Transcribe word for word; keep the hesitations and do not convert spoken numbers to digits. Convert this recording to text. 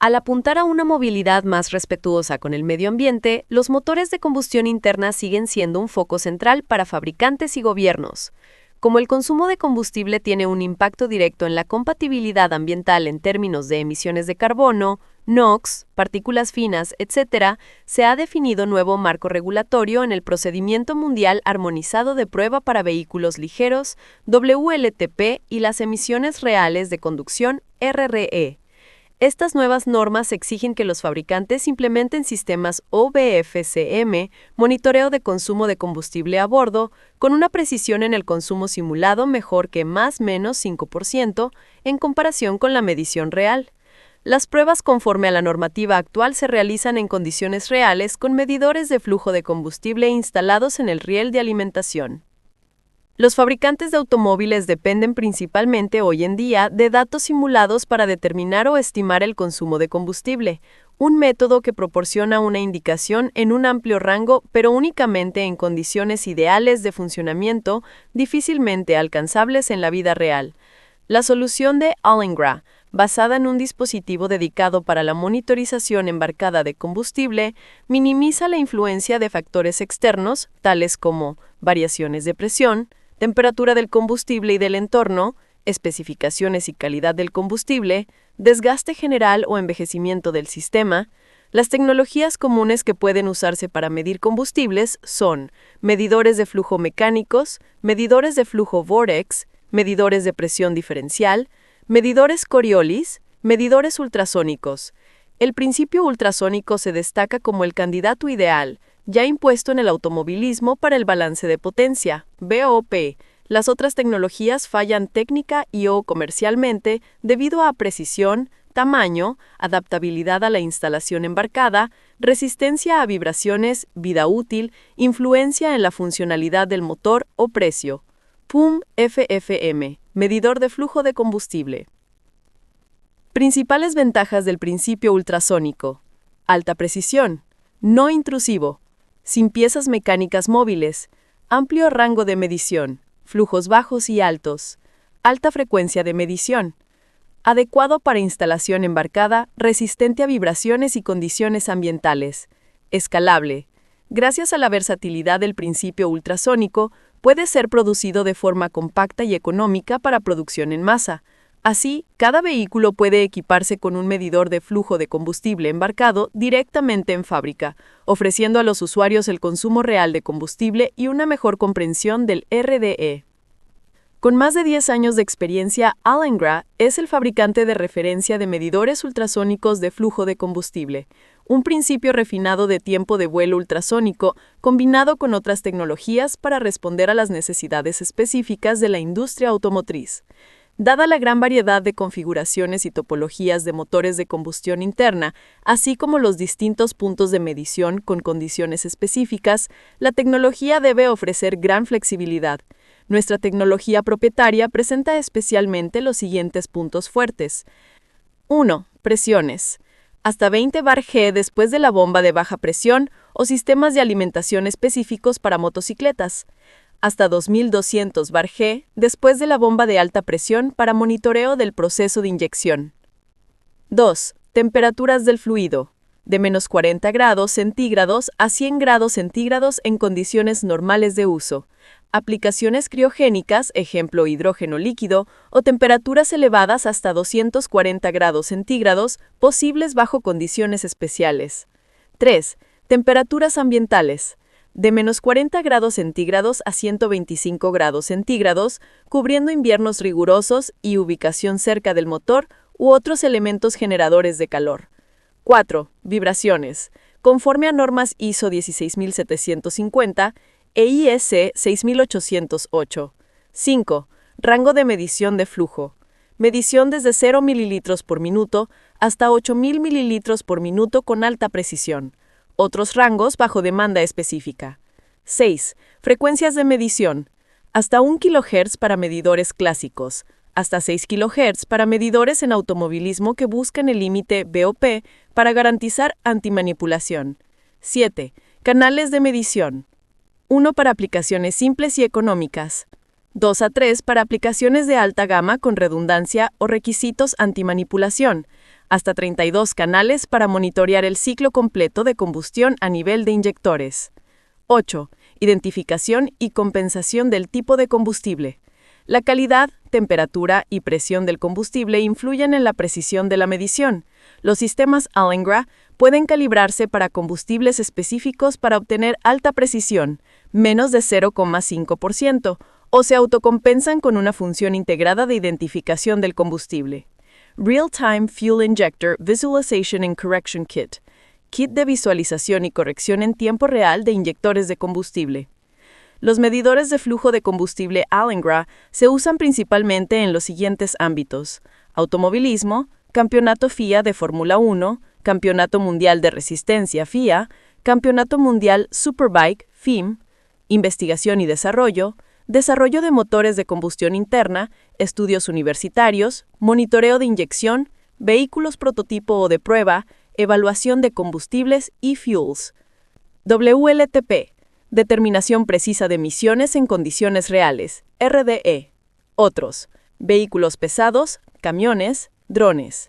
Al apuntar a una movilidad más respetuosa con el medio ambiente, los motores de combustión interna siguen siendo un foco central para fabricantes y gobiernos. Como el consumo de combustible tiene un impacto directo en la compatibilidad ambiental en términos de emisiones de carbono, NOx, partículas finas, etcétera, se ha definido nuevo marco regulatorio en el Procedimiento Mundial Armonizado de Prueba para Vehículos Ligeros, W L T P, y las emisiones reales de conducción, R R E. Estas nuevas normas exigen que los fabricantes implementen sistemas O B F C M, monitoreo de consumo de combustible a bordo, con una precisión en el consumo simulado mejor que más menos cinco por ciento en comparación con la medición real. Las pruebas conforme a la normativa actual se realizan en condiciones reales con medidores de flujo de combustible instalados en el riel de alimentación. Los fabricantes de automóviles dependen principalmente hoy en día de datos simulados para determinar o estimar el consumo de combustible, un método que proporciona una indicación en un amplio rango, pero únicamente en condiciones ideales de funcionamiento difícilmente alcanzables en la vida real. La solución de Allengra, basada en un dispositivo dedicado para la monitorización embarcada de combustible, minimiza la influencia de factores externos, tales como variaciones de presión, temperatura del combustible y del entorno, especificaciones y calidad del combustible, desgaste general o envejecimiento del sistema. Las tecnologías comunes que pueden usarse para medir combustibles son medidores de flujo mecánicos, medidores de flujo Vortex, medidores de presión diferencial, medidores Coriolis, medidores ultrasónicos. El principio ultrasónico se destaca como el candidato ideal, ya impuesto en el automovilismo para el balance de potencia, B O P. Las otras tecnologías fallan técnica y o comercialmente debido a precisión, tamaño, adaptabilidad a la instalación embarcada, resistencia a vibraciones, vida útil, influencia en la funcionalidad del motor o precio. P U M F F M, medidor de flujo de combustible. Principales ventajas del principio ultrasónico: alta precisión, no intrusivo, sin piezas mecánicas móviles, amplio rango de medición, flujos bajos y altos, alta frecuencia de medición, adecuado para instalación embarcada, resistente a vibraciones y condiciones ambientales, escalable. Gracias a la versatilidad del principio ultrasónico, puede ser producido de forma compacta y económica para producción en masa. Así, cada vehículo puede equiparse con un medidor de flujo de combustible embarcado directamente en fábrica, ofreciendo a los usuarios el consumo real de combustible y una mejor comprensión del R D E. Con más de diez años de experiencia, Allengra es el fabricante de referencia de medidores ultrasónicos de flujo de combustible, un principio refinado de tiempo de vuelo ultrasónico combinado con otras tecnologías para responder a las necesidades específicas de la industria automotriz. Dada la gran variedad de configuraciones y topologías de motores de combustión interna, así como los distintos puntos de medición con condiciones específicas, la tecnología debe ofrecer gran flexibilidad. Nuestra tecnología propietaria presenta especialmente los siguientes puntos fuertes. uno. Presiones. Hasta veinte bar G después de la bomba de baja presión o sistemas de alimentación específicos para motocicletas. Hasta dos mil doscientos bar G después de la bomba de alta presión para monitoreo del proceso de inyección. dos. Temperaturas del fluido. De menos cuarenta grados centígrados a cien grados centígrados en condiciones normales de uso. Aplicaciones criogénicas, ejemplo hidrógeno líquido, o temperaturas elevadas hasta doscientos cuarenta grados centígrados, posibles bajo condiciones especiales. tres. Temperaturas ambientales. De menos cuarenta grados centígrados a ciento veinticinco grados centígrados, cubriendo inviernos rigurosos y ubicación cerca del motor u otros elementos generadores de calor. cuatro. Vibraciones. Conforme a normas I S O dieciséis mil setecientos cincuenta e I E C seis mil ochocientos ocho. cinco. Rango de medición de flujo. Medición desde cero mililitros por minuto hasta ocho mil mililitros por minuto con alta precisión. Otros rangos bajo demanda específica. seis. Frecuencias de medición. Hasta un kilohertz para medidores clásicos. Hasta seis kilohertz para medidores en automovilismo que buscan el límite B O P para garantizar antimanipulación. siete. Canales de medición. uno para aplicaciones simples y económicas. dos a tres para aplicaciones de alta gama con redundancia o requisitos antimanipulación. hasta treinta y dos canales para monitorear el ciclo completo de combustión a nivel de inyectores. ocho. Identificación y compensación del tipo de combustible. La calidad, temperatura y presión del combustible influyen en la precisión de la medición. Los sistemas Allengra pueden calibrarse para combustibles específicos para obtener alta precisión, menos de cero coma cinco por ciento, o se autocompensan con una función integrada de identificación del combustible. Real-Time Fuel Injector Visualization and Correction Kit. Kit de visualización y corrección en tiempo real de inyectores de combustible. Los medidores de flujo de combustible Allengra se usan principalmente en los siguientes ámbitos: automovilismo, Campeonato F I A de Fórmula uno, Campeonato Mundial de Resistencia F I A, Campeonato Mundial Superbike F I M, investigación y desarrollo, desarrollo de motores de combustión interna, estudios universitarios, monitoreo de inyección, vehículos prototipo o de prueba, evaluación de combustibles y fuels. W L T P, determinación precisa de emisiones en condiciones reales, R D E. Otros, vehículos pesados, camiones, drones.